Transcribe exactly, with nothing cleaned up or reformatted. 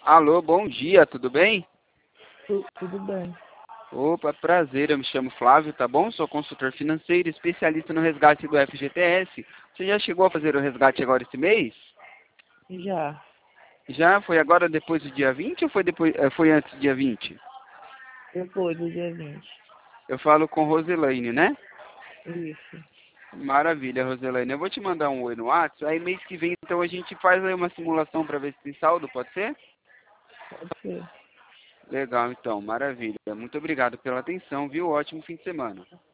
Alô, bom dia, tudo bem? Tu- Tudo bem. Opa, prazer, eu me chamo Flávio, tá bom? Sou consultor financeiro, especialista no resgate do F G T S. Você já chegou a fazer o resgate agora esse mês? Já. Já? Foi agora depois do dia vinte ou foi, depois, eh, foi antes do dia vinte? Depois do dia vinte. Eu falo com Roselaine, né? Isso. Maravilha, Roselaine. Eu vou te mandar um oi no WhatsApp, aí mês que vem então a gente faz aí uma simulação para ver se tem saldo, pode ser? Pode ser. Legal, então, maravilha. Muito obrigado pela atenção, viu? Ótimo fim de semana.